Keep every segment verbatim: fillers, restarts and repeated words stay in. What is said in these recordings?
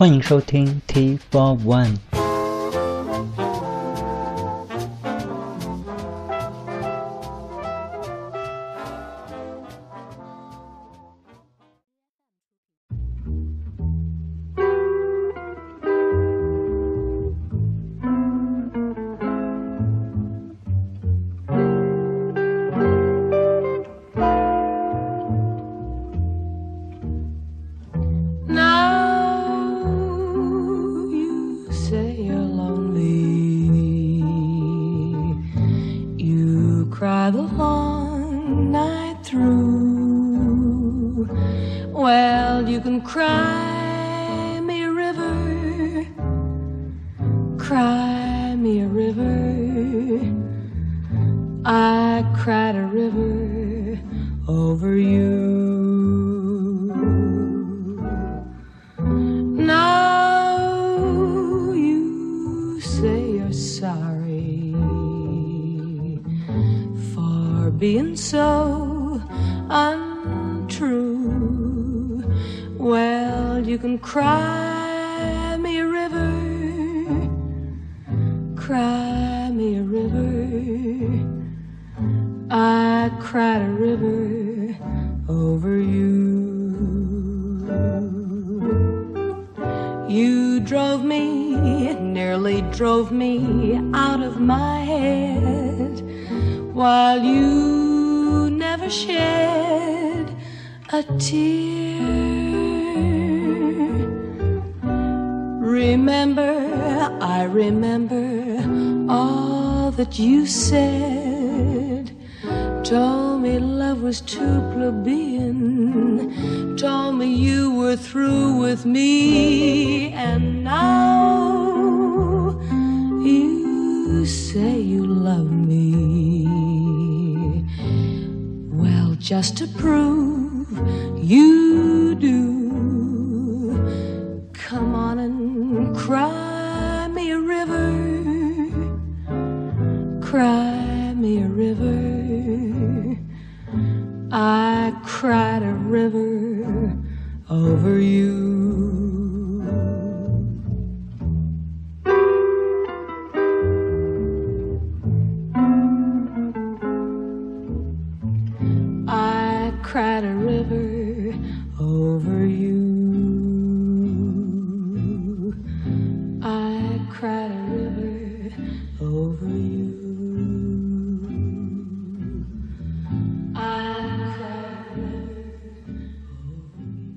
欢迎收听 T four one。 Cry the long night through. Well, you can cry me a river, cry me a river. I cried a river over you. Now you say you're sorry being so untrue. Well, you can cry me a river, cry me a river. I cried a river over you. You drove me, nearly drove me out of my head, while you never shed a tear. Remember, I remember all that you said. Told me love was too plebeian, told me you were through with me, and now you say you love me. Well, just to prove you do, come on and cry me a river, cry me a river. I cried a river over you. I cried a river over you. I cried a river over you. I cried a river over you.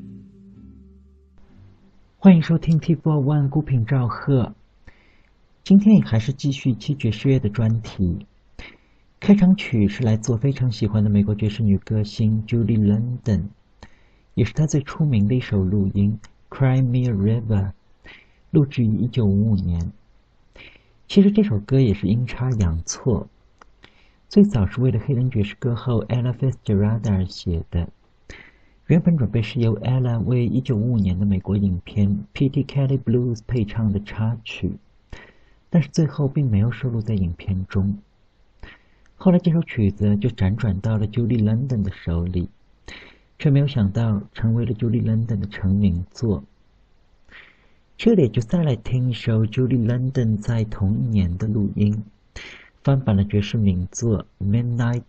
欢迎收听 T four one 孤品赵贺。今天也还是继续七爵士乐的专题。开场曲是来自我非常喜欢的美国爵士女歌星 Julie London， 也是她最出名的一首录音 Cry Me a River， 录制于一九五五年。其实这首歌也是阴差阳错，最早是为了黑人爵士歌后 Ella Fitzgerald 而写的，原本准备是由 Ella 为一九五五年的美国影片 P.T. Kelly Blues 配唱的插曲，但是最后并没有收录在影片中。后来这首曲子就辗转到了 Julie London 的手里，却没有想到成为了 Julie London 的成名作。这里就再来听一首 Julie London 在同一年的录音，翻版了爵士名作 Midnight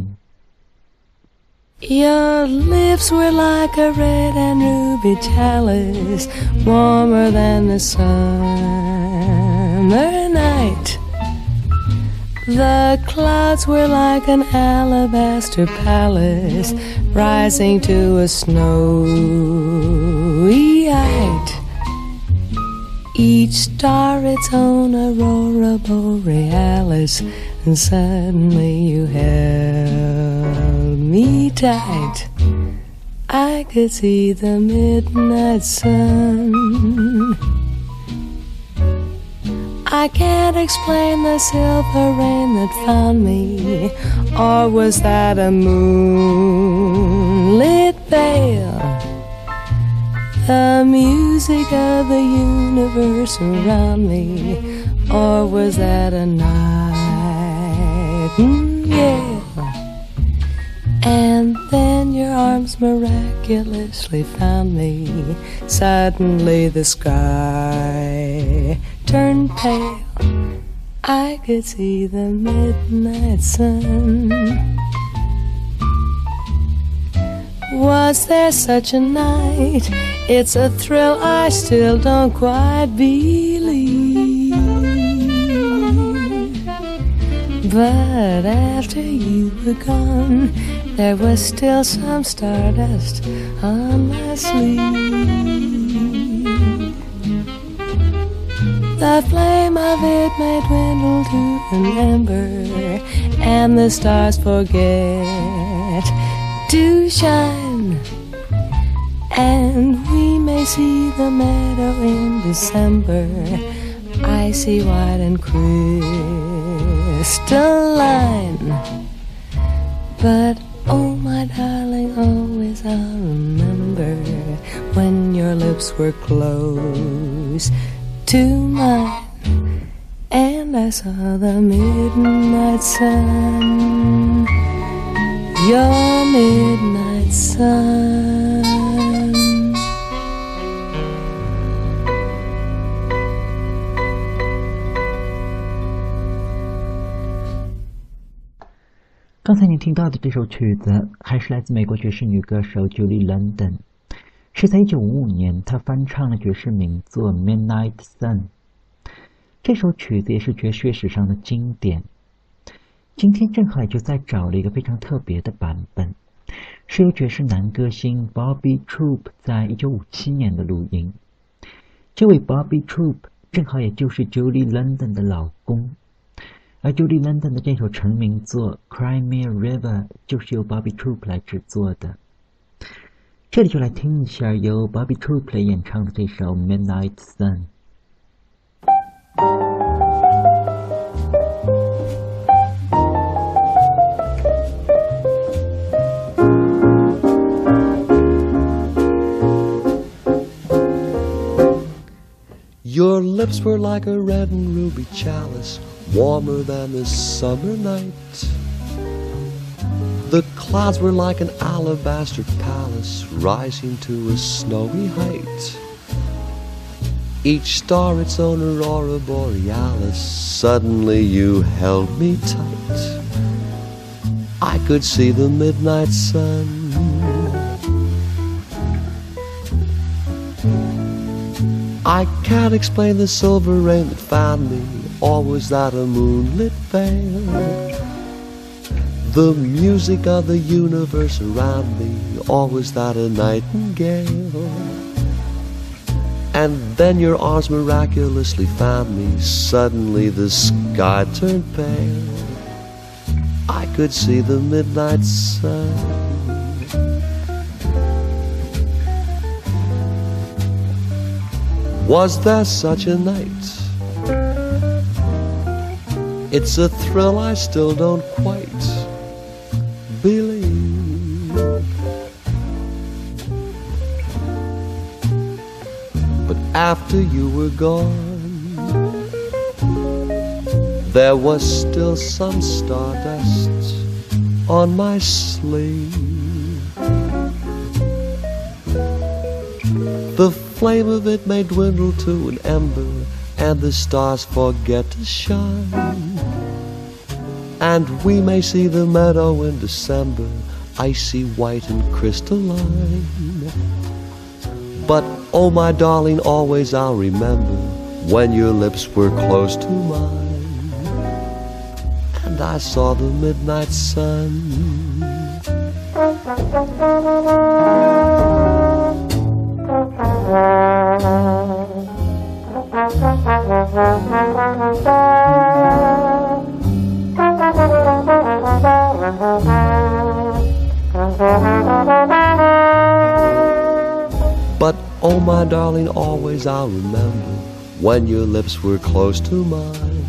Sun。Your lips were like a red and ruby chalice, warmer than the summer night. The clouds were like an alabaster palace, rising to a snowy height. Each star its own aurora borealis, and suddenly you held me tight. I could see the midnight sun. I can't explain the silver rain that found me, or was that a moonlit veil? The music of the universe around me, or was that a nightingale? And then your arms miraculously miraculously found me. Suddenly the sky turned pale. I could see the midnight sun. Was there such a night? It's a thrill I still don't quite believe. But after you were gone, there was still some stardust on my sleeve. The flame of it may dwindle to an ember, and the stars forget to shine, and we may see the meadow in December, icy white and crystalline. But oh my darling, always I'll remember when your lips were close to mine, and I saw the midnight sun, your midnight sun. 刚才您听到的这首曲子还是来自美国爵士女歌手 Julie London， 是在一九五五年她翻唱了爵士名作 Midnight Sun。 这首曲子也是爵士乐史上的经典。今天正好也就再找了一个非常特别的版本，是由爵士男歌星 Bobby Troup 在一九五七年的录音。这位 Bobby Troup 正好也就是 Julie London 的老公，而 Julie London 的这首成名作 Cry Me a River 就是由 Bobby Troup 来制作的。这里就来听一下由 Bobby Troup 来演唱的这首 Midnight Sun。Your lips were like a red and ruby chalice, warmer than the summer night. The clouds were like an alabaster palace, rising to a snowy height. Each star its own aurora borealis. Suddenly you held me tight. I could see the midnight sun. I can't explain the silver rain that found me, or was that a moonlit veil? The music of the universe around me, or was that a nightingale? And then your arms miraculously found me. Suddenly the sky turned pale. I could see the midnight sun. Was there such a night? It's a thrill I still don't quite believe. But after you were gone, there was still some stardust on my sleeve. The flame of it may dwindle to an ember, and the stars forget to shine, and we may see the meadow in December, icy white and crystalline. But oh my darling, always I'll remember when your lips were close to mine, and I saw the midnight sun. But oh my darling, always I'll remember when your lips were close to mine,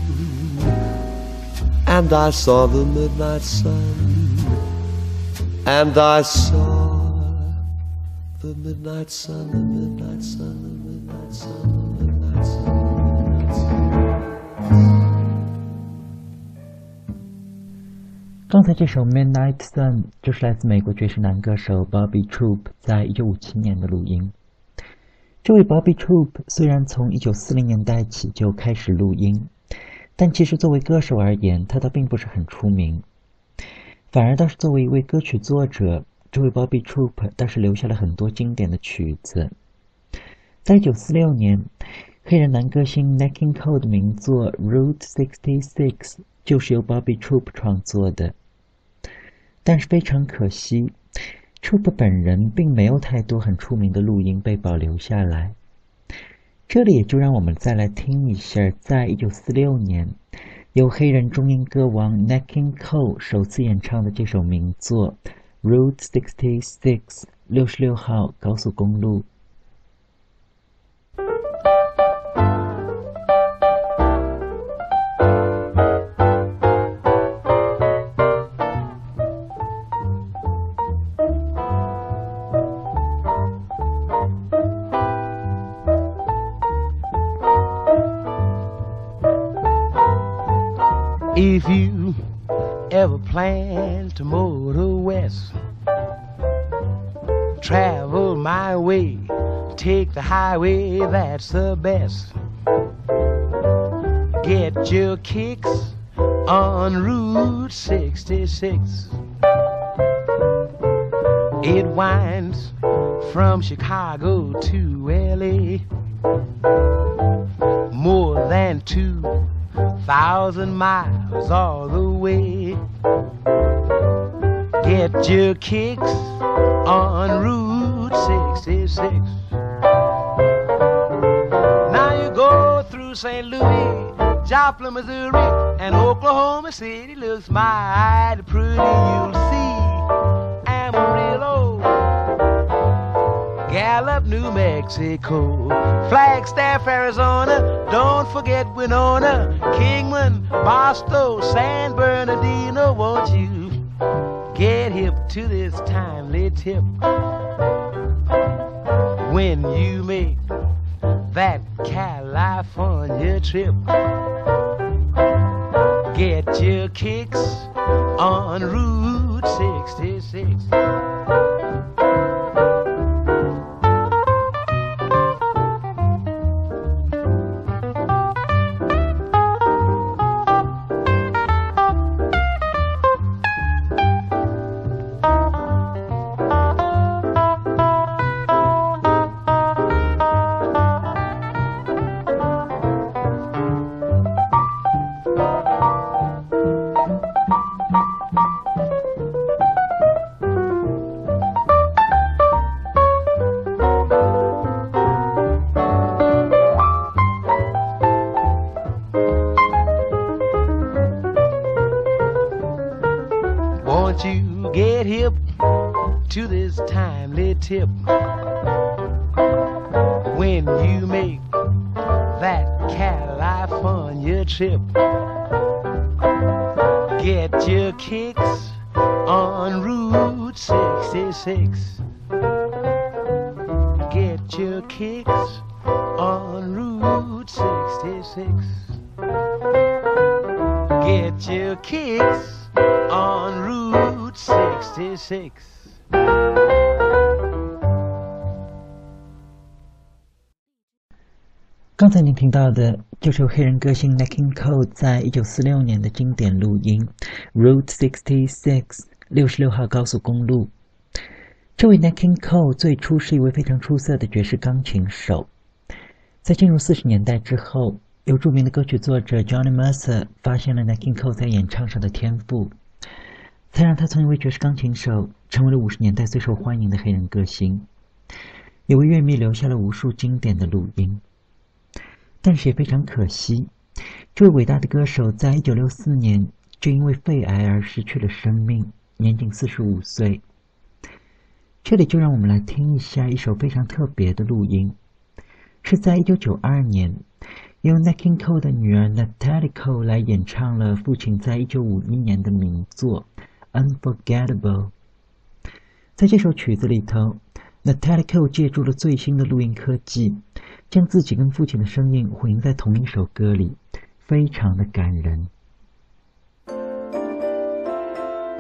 and I saw the midnight sun, and I saw the midnight sun, the midnight sun, the midnight sun, the midnight sun. 刚才这首《Midnight Sun》就是来自美国爵士男歌手 Bobby Troup 在一九五七年的录音。这位 Bobby Troup 虽然从一九四零年代起就开始录音，但其实作为歌手而言，他倒并不是很出名。反而倒是作为一位歌曲作者，这位 Bobby Troup 倒是留下了很多经典的曲子。在一九四六年，黑人男歌星 Nat King Cole 的名作 Route 六十六就是由 Bobby Troup 创作的。但是非常可惜， Troup 本人并没有太多很出名的录音被保留下来。这里也就让我们再来听一下，在一九四六年由黑人中音歌王 Nat King Cole 首次演唱的这首名作 Route 六十六六十六号高速公路。 If you ever plan to motor west, travel my way, take the highway, that's the best. Get your kicks on Route sixty-six. It winds from Chicago to L A, more than two thousand miles all the way. Get your kicks on Route sixty-six. Now you go through Saint Louis, Joplin, Missouri, and Oklahoma City looks mighty pretty. You'll see Amarillo, Gallup, New Mexico, Flagstaff, Arizona, don't forget Winona, Kingman, Barstow, San Bernardino. Won't you get hip to this timely tip when you make that California trip? Get your kicks on Route sixty-six. Won't you get hip to this timely tip when you make that California trip? Get your kicks on Route sixty-six. Get your kicks on Route sixty-six. Get your kicks on Route sixty-six. 刚才您听到的就是由黑人歌星 Nat King Cole 在一九四六年的经典录音 Route 六十六六十六号高速公路。这位 Nat King Cole 最初是一位非常出色的爵士钢琴手，在进入四十年代之后，由著名的歌曲作者 Johnny Mercer 发现了 Nat King Cole 在演唱上的天赋，才让他从一位爵士钢琴手成为了五十年代最受欢迎的黑人歌星，也为乐迷留下了无数经典的录音。但是也非常可惜，这位伟大的歌手在一九六四年就因为肺癌而失去了生命，年仅四十五岁。这里就让我们来听一下一首非常特别的录音，是在一九九二年由 Nat King Cole 的女儿 Natalie Cole 来演唱了父亲在一九五一年的名作 Unforgettable。 在这首曲子里头， Natalie Cole 借助了最新的录音科技，将自己跟父亲的声音混在同一首歌里，非常的感人。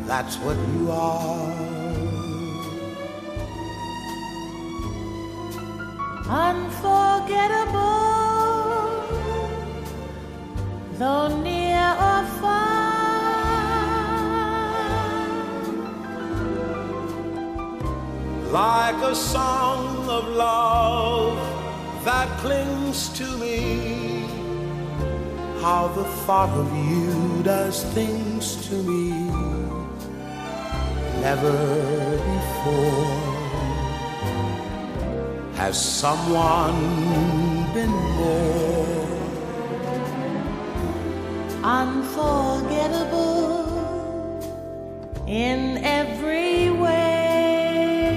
that's what you are. Unforgettable, though near or far, like a song of love that clings to me. How the thought of you does things to me never before has someone been more unforgettable in every way,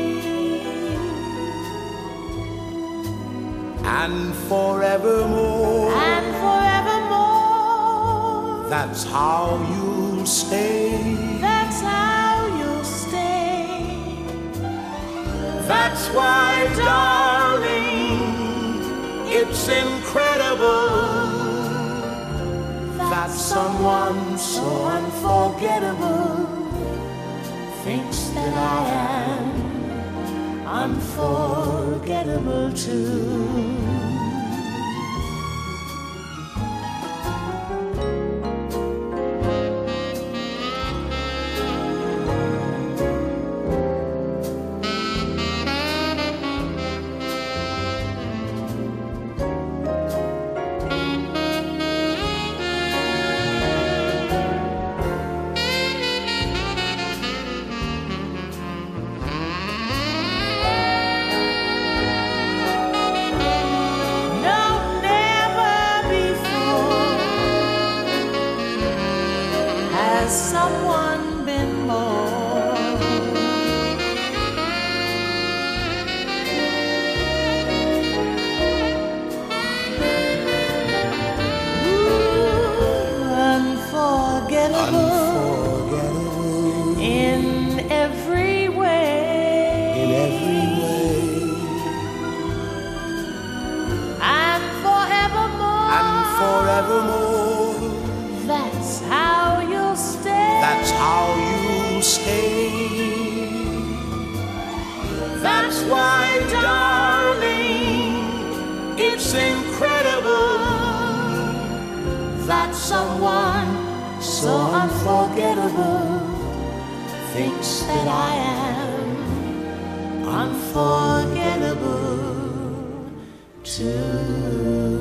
and forevermore, and forevermore, that's how you'll stay, that's how you'll stay. That's why, darling, it's incredible that someone so unforgettable thinks that I am unforgettable too. Someone been more Ooh, unforgettable, unforgettable in every way, in every way, and forevermore, and forevermore, that's how you'll stay. That's how you stay. That's why, darling, it's incredible that someone so unforgettable thinks that I am unforgettable too.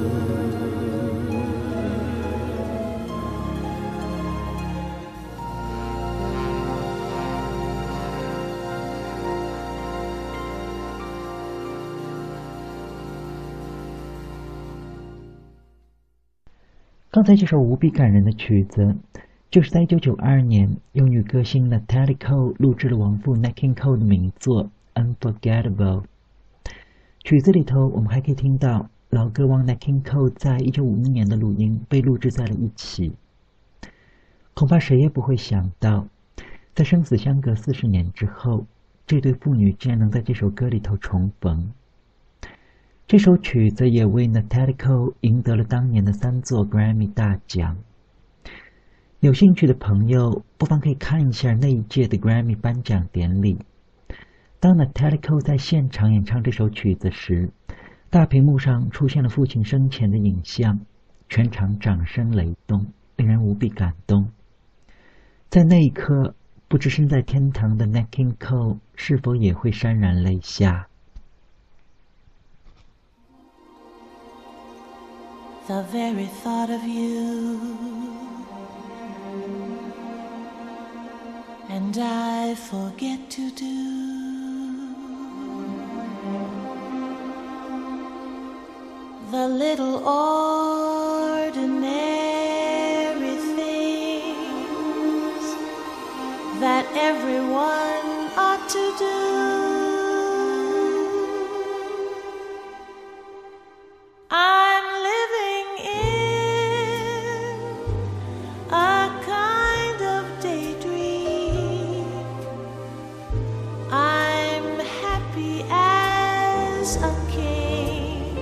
刚才这首无比感人的曲子，就是在一九九二年由女歌星 Natalie Cole 录制了亡父 Nat King Cole 的名作 Unforgettable。曲子里头，我们还可以听到老歌王 Nat King Cole 在一九五一年的录音被录制在了一起。恐怕谁也不会想到，在生死相隔四十年之后，这对父女竟然能在这首歌里头重逢。这首曲子也为 Natalie Cole 赢得了当年的三座 Grammy 大奖。有兴趣的朋友不妨可以看一下那一届的 Grammy 颁奖典礼。当 Natalie Cole 在现场演唱这首曲子时，大屏幕上出现了父亲生前的影像，全场掌声雷动，令人无比感动。在那一刻，不知身在天堂的 Nat King Cole 是否也会潸然泪下。 The very thought of you, and I forget to do the little ordinary things that everyone ought to do. I'm living in a kind of daydream. I'm happy as a king,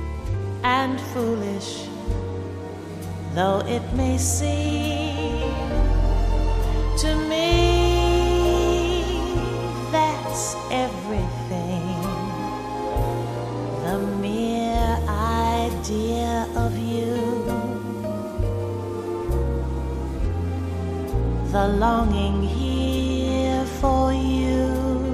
and foolish though it may seem, To me, that's everything. The mere idea of you, the longing here for you.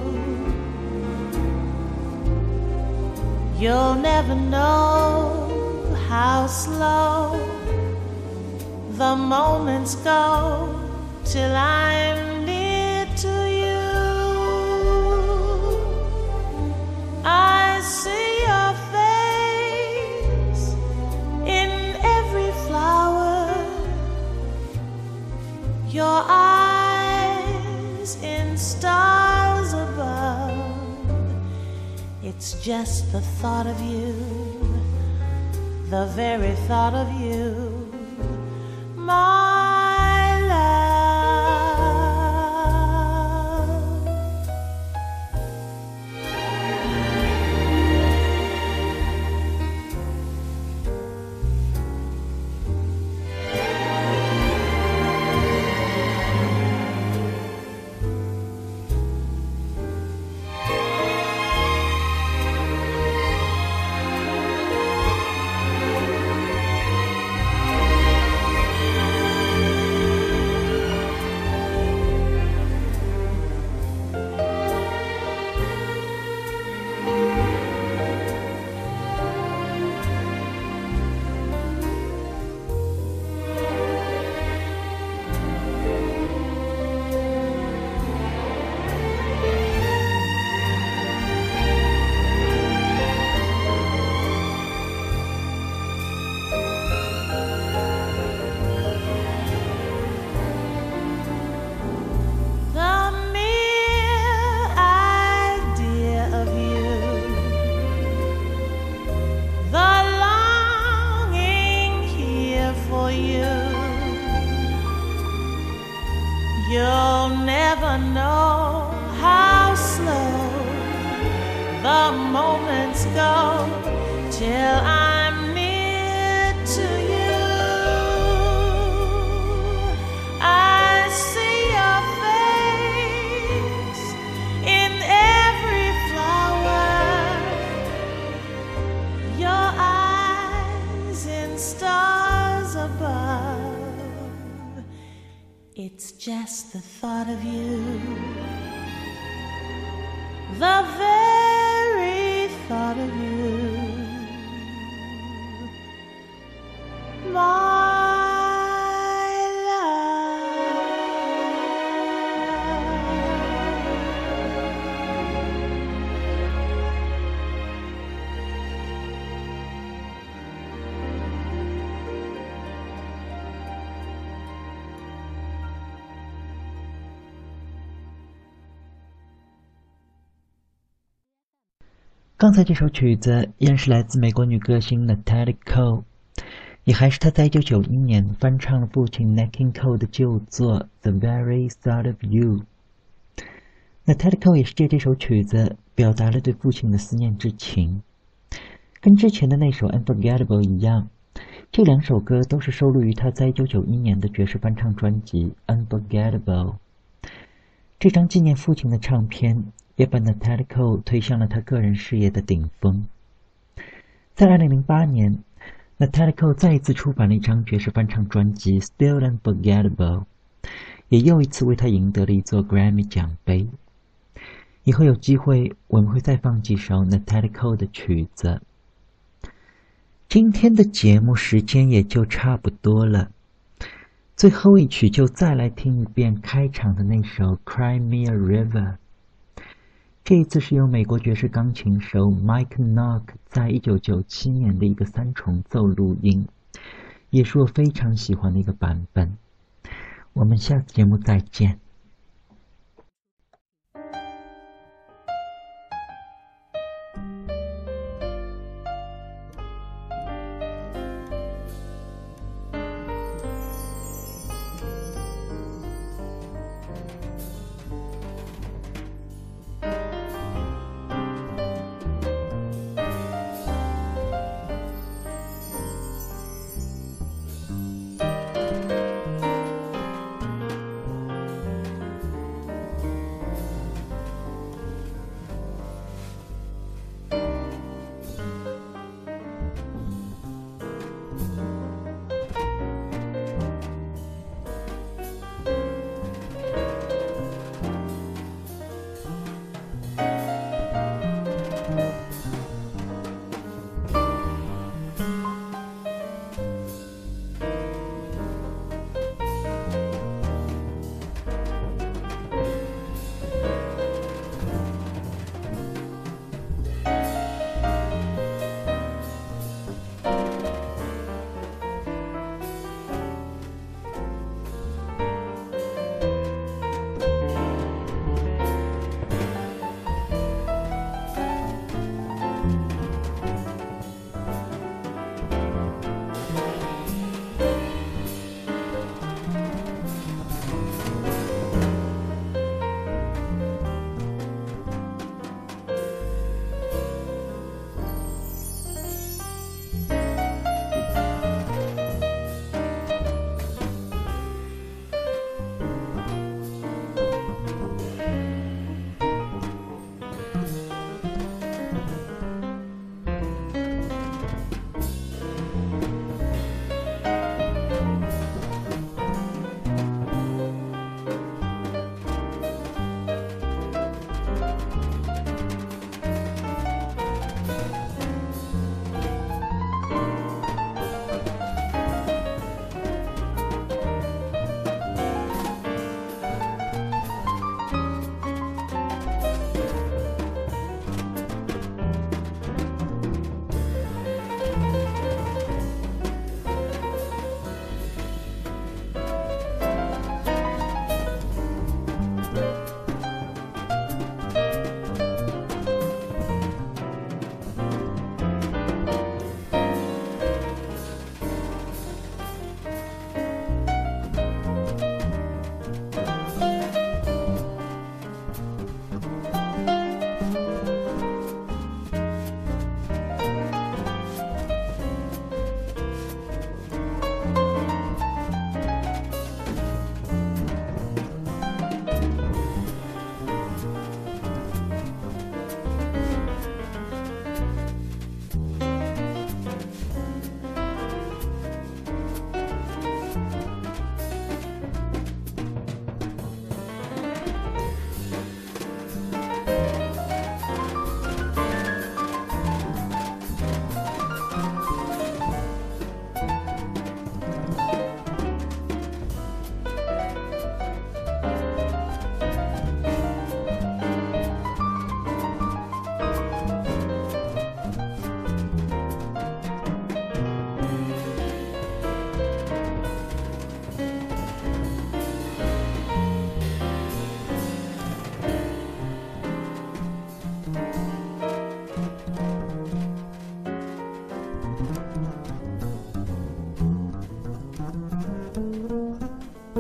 You'll never know how slow the moments go till I'm near to you. I see your face in every flower, your eyes in stars above. It's just the thought of you, the very thought of you, my love. You'll never know how slow the moments go till I'm near to you. I see your face in every flower, your eyes in stars above. It's just the thought of you, the very thought of you, my 刚才这首曲子依然是来自美国女歌星 Natalie Cole， 也还是她在一九九一年翻唱了父亲 Nat King Cole 的旧作 The Very Thought of You。Natalie Cole 也是借这首曲子表达了对父亲的思念之情。跟之前的那首 Unforgettable 一样，这两首歌都是收录于她在一九九一年的爵士翻唱专辑 Unforgettable。这张纪念父亲的唱片也把 Natalie Cole 推向了他个人事业的顶峰。在二零零八年 Natalie Cole 再一次出版了一张爵士翻唱专辑 Still Unforgettable， 也又一次为他赢得了一座 Grammy 奖杯。以后有机会我们会再放几首 Natalie Cole 的曲子。今天的节目时间也就差不多了，最后一曲就再来听一遍开场的那首 Cry Me a River。这一次是由美国爵士钢琴手 Mike Nock 在一九九七年的一个三重奏录音，也是我非常喜欢的一个版本。我们下次节目再见。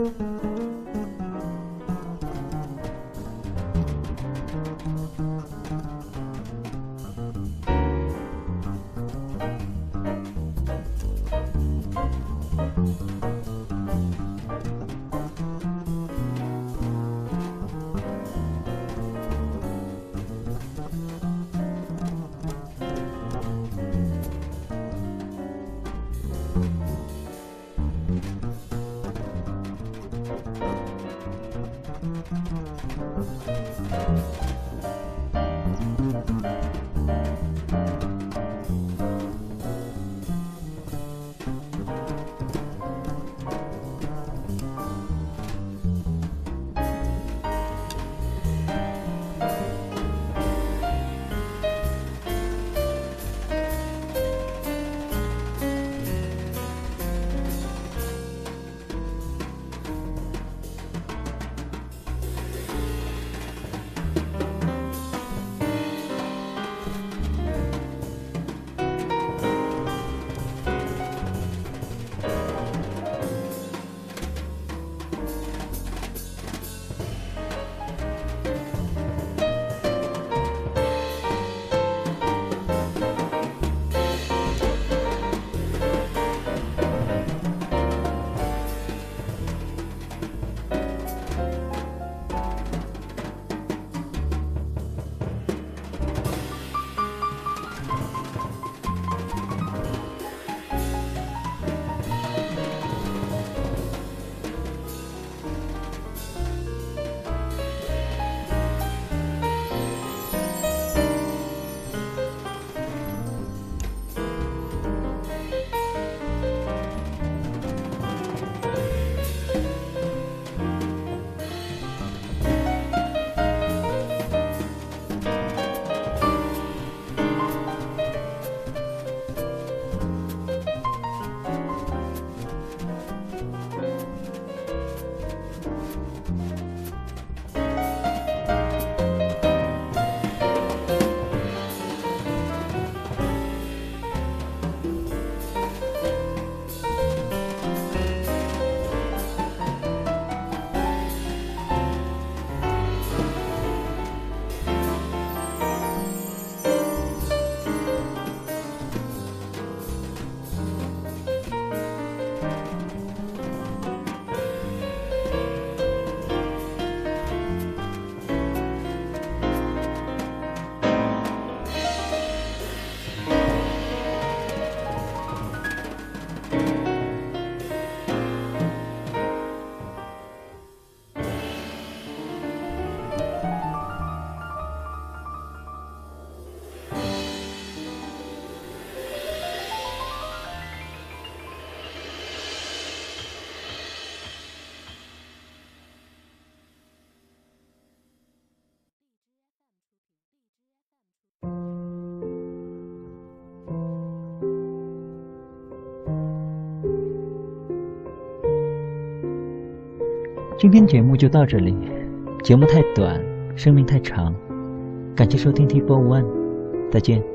今天节目就到这里，节目太短，生命太长，感谢收听 T 四十一，再见。